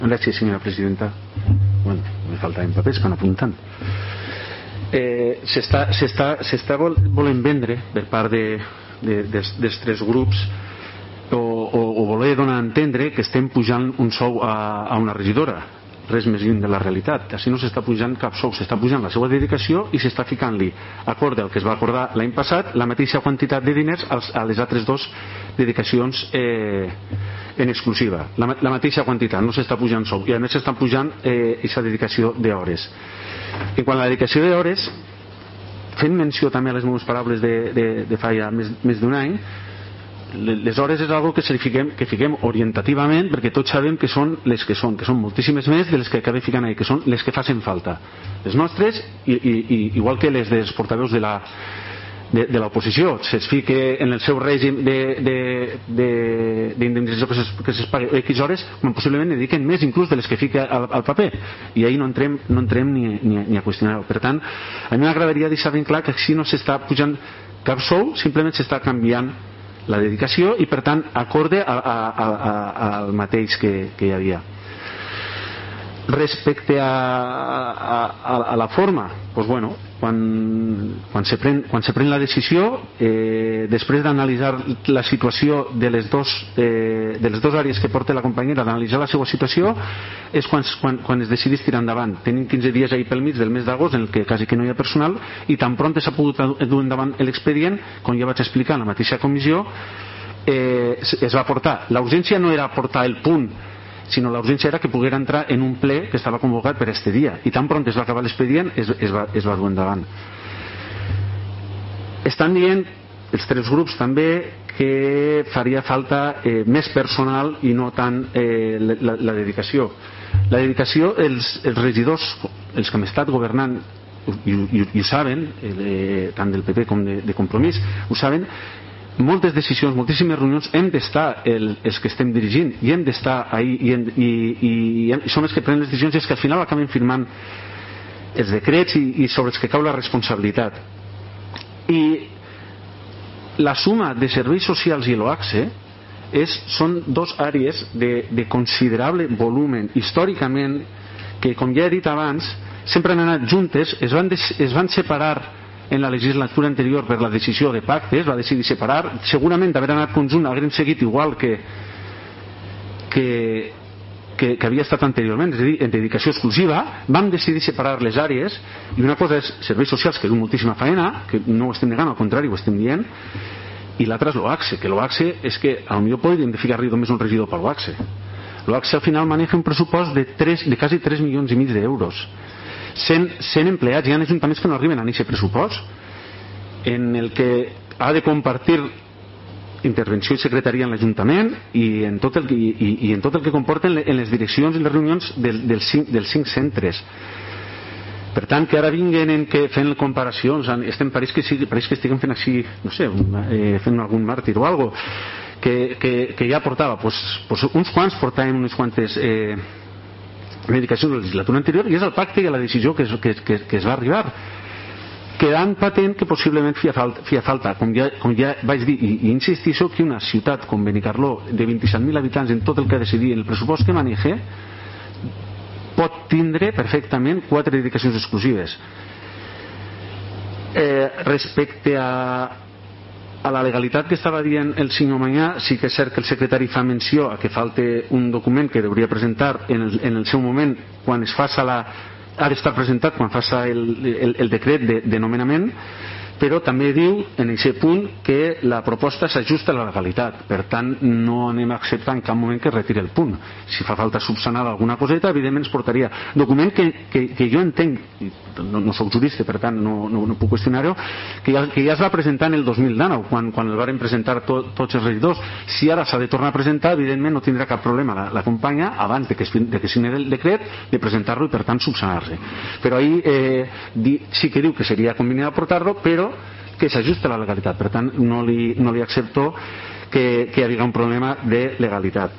Gràcies, senyora presidenta. Bueno, me faltaven papers que no apuntant. S'està volent vendre per part dels tres grups o voler donar a entendre que estem pujant un sou a una regidora. Res més lluny de la realitat. Així no s'està pujant cap sou, s'està pujant la seva dedicació i s'està ficant-li, acord al que es va acordar l'any passat, la mateixa quantitat de diners a les altres dues dedicacions en exclusiva, la mateixa quantitat, no s'està pujant sou i a més s'està pujant aquesta dedicació d'hores. En quant a la dedicació d'hores, fent menció també a les meves paraules de fa ja més d'un any, les hores és algo que fiquem orientativament, perquè tots sabem que són les que són moltíssimes més de les que acabem ficant ahí, que són les que facin falta, les nostres i igual que les dels portaveus de l'oposició se's fique en el seu règim d'indemnització que se's pagui X hores, possiblement ne dediquen més inclús de les que fica al paper, i ahir no entrem ni a qüestionar-ho. Per tant, a mi m'agradaria deixar ben clar que així no s'està pujant cap sou, simplement s'està canviant la dedicació i per tant acorde al mateix que hi havia. Respecte a la forma, doncs bueno, quan se pren la decisió, després d'analitzar la situació de les dues àrees que porta la companyera, d'analitzar la seva situació, és quan es decideix tirar endavant. Tenim 15 dies ahir pel mig del mes d'agost en què quasi que no hi ha personal i tan pront s'ha pogut dur endavant l'expedient, com ja vaig explicar en la mateixa comissió, es va portar. La urgència no era portar el punt, sinó la urgència era que poguera entrar en un ple que estava convocat per este dia, i tan pront es va acabar l'expedient es va dur endavant. Estan dient els tres grups també que faria falta més personal i no tant la dedicació. La dedicació, els regidors, els que hem estat governant i ho saben, tant del PP com de Compromís ho saben, moltes decisions, moltíssimes reunions hem d'estar els que estem dirigint i hem d'estar ahí i som els que prenen les decisions i els que al final acaben firmant els decrets i sobre els que cau la responsabilitat. I la suma de serveis socials i l'OACSE són dues àrees de considerable volumen històricament, que com ja he dit abans sempre han anat juntes, es van separar en la legislatura anterior per la decisió de pacte, es va decidir separar, segurament d'haver anat conjunt haguem seguit igual que havia estat anteriorment, és a dir, en dedicació exclusiva. Vam decidir separar les àrees i una cosa és serveis socials, que du moltíssima feina, que no ho estem negant, al contrari, ho estem dient, i l'altra és l'OACSE, que l'OACSE és que potser podríem ficar-li només un regidor per l'OACSE. L'OACSE al final maneja un pressupost de quasi 3,5 milions d'euros. 100 empleats, hi ha ajuntaments que no arriben a aquest pressupost, en el que ha de compartir intervenció i secretaria en l'Ajuntament i en tot el que comporten en les direccions i les reunions dels 5 centres. Per tant, que ara vinguen fent comparacions, pareix que estiguem fent així, no sé, fent algun màrtir o alguna cosa, que ja portava, uns quants portàvem unes quantes dedicació de la legislatura anterior, i és el pacte i la decisió que es va arribar, quedant patent que possiblement feia falta, com ja vaig dir i insistixo, que una ciutat com Benicarló de 27.000 habitants, en tot el que ha decidit, en el pressupost que maneja, pot tindre perfectament 4 dedicacions exclusives. Respecte a la legalitat que estava dient el senyor Manyà, sí que és cert que el secretari fa menció a que falta un document que hauria presentar en el seu moment, quan es faça ha d'estar presentat quan faça el decret de nomenament, però també diu en aquest punt que la proposta s'ajusta a la legalitat. Per tant, no anem a acceptar en cap moment que es retiri el punt. Si fa falta subsanar alguna coseta, evidentment es portaria. Document que jo entenc, no soc jurista, per tant no puc qüestionar-ho, que ja es va presentar en el 2019, quan el varen presentar tots els regidors. Si ara s'ha de tornar a presentar, evidentment no tindrà cap problema la companya, abans de que signi el decret, de presentar-lo i per tant subsanar-se. Però ahir sí que diu que seria convenient aportar-lo, però que s'ajusta a la legalitat. Per tant, no li accepto que hi hagi un problema de legalitat.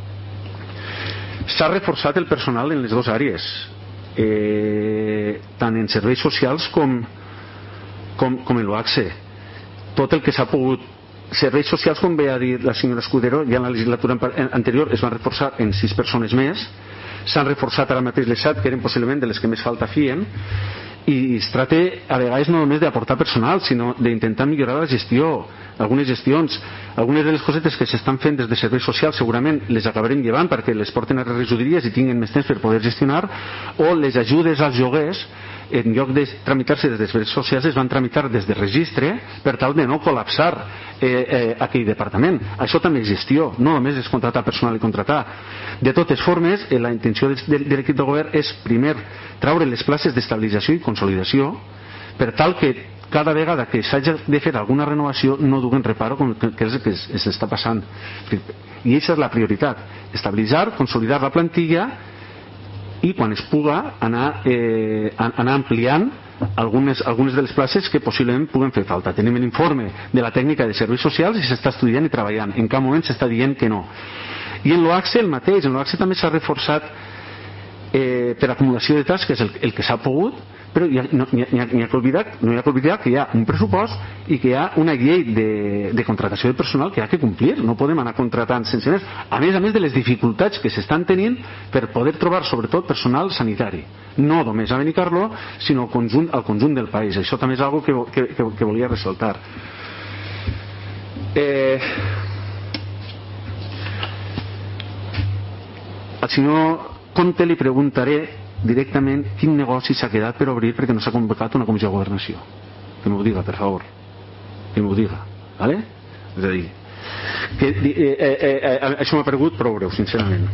S'ha reforçat el personal en les dues àrees, tant en serveis socials com en l'OACSE. Tot el que s'ha pogut. Serveis socials, com ve a dir la senyora Escudero, ja en la legislatura anterior es van reforçar en 6 persones més. s'han reforçat ara mateix les 7 que eren possiblement de les que més falta fien, i es tracta a vegades no només d'aportar personal sinó d'intentar millorar la gestió, algunes gestions, algunes de les cosetes que s'estan fent des de serveis socials segurament les acabarem llevant perquè les porten a les regidories i tinguin més temps per poder gestionar, o les ajudes als lloguers en lloc de tramitar-se des de serveis socials es van tramitar des de registre per tal de no col·lapsar aquell departament. Això també és gestió, no només és contratar personal i contratar. De totes formes, la intenció de l'equip de govern és primer traure les places d'estabilització i consolidació per tal que cada vegada que s'hagi de fer alguna renovació no duguen reparo com que és el que s'està passant, i aquesta és la prioritat, estabilitzar, consolidar la plantilla i quan es puga anar ampliant algunes de les places que possiblement puguen fer falta. Tenim l'informe de la tècnica de serveis socials i s'està estudiant i treballant, en cap moment s'està dient que no. I en l'OACSE el mateix, en l'OACSE també s'ha reforçat per acumulació de tasques el que s'ha pogut, però no hi ha que oblidar que hi ha un pressupost i que hi ha una llei de contratació de personal que hi ha que complir. No podem anar contratant sense més, a més de les dificultats que s'estan tenint per poder trobar sobretot personal sanitari, no només a Benicarló sinó al conjunt del país. Això també és una cosa que volia ressaltar. Al senyor Conte li preguntaré directament quin negoci s'ha quedat per obrir perquè no s'ha convocat una comissió de governació. Que m'ho diga, per favor, que m'ho diga, vale? És a dir això m'ha paregut prou breu, sincerament.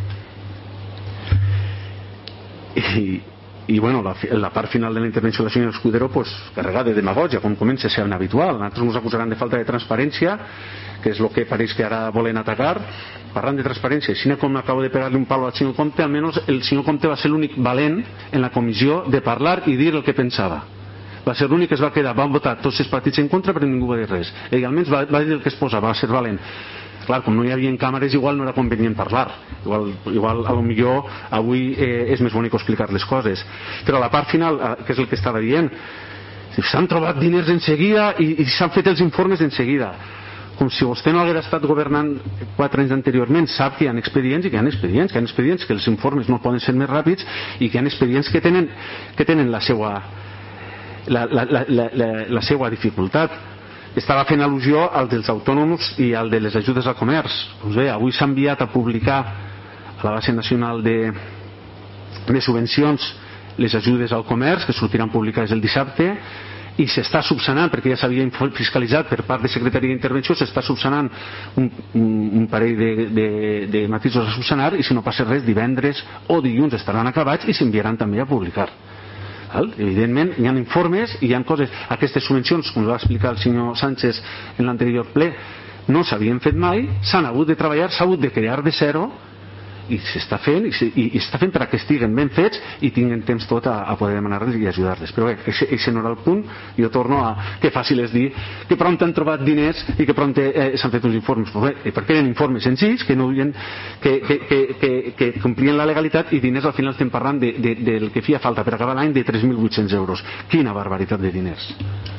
I bueno, la part final de la intervenció de la senyora Escudero pues carregada de demagògia, com comença a ser habitual. Nosaltres ens acusaran de falta de transparència, que és el que pareix que ara volen atacar. Parlant de transparència, així com acabo de pegar-li un palo al senyor Conte, almenys el senyor Conte va ser l'únic valent en la comissió de parlar i dir el que pensava. Va ser l'únic que es va quedar, van votar tots els partits en contra però ningú va dir res. Ell almenys va dir el que es posava, va ser valent. Clar, com no hi havia càmeres igual no era convenient parlar, igual a lo millor avui és més bonic explicar les coses, però la part final, que és el que estava dient, s'han trobat diners en seguida i s'han fet els informes en seguida, com si vostè no hagués estat governant 4 anys anteriorment. Sap que hi ha expedients i que hi ha expedients, que els informes no poden ser més ràpids i que hi ha expedients que tenen la seva dificultat. Estava fent al·lusió al dels autònoms i al de les ajudes al comerç. Doncs bé, avui s'ha enviat a publicar a la base nacional de subvencions les ajudes al comerç, que sortiran publicades el dissabte, i s'està subsanant, perquè ja s'havia fiscalitzat per part de Secretaria d'Intervenció, s'està subsanant un parell de matisos a subsanar, i si no passa res, divendres o dilluns estaran acabats i s'enviaran també a publicar. Evidentment hi ha informes i hi ha coses. Aquestes subvencions, com va explicar el senyor Sánchez en l'anterior ple, no s'havien fet mai, s'han hagut de treballar, s'ha hagut de crear de zero, i s'està fent i està fent perquè estiguen ben fets i tinguin temps tot a poder demanar-les i ajudar-les. Però bé, aquest no era el punt. Jo torno a que fàcil és dir que prompt han trobat diners i que prompt s'han fet uns informes. Però bé, perquè eren informes senzills que complien la legalitat, i diners al final estem parlant del que feia falta per acabar l'any de 3.800 euros. Quina barbaritat de diners.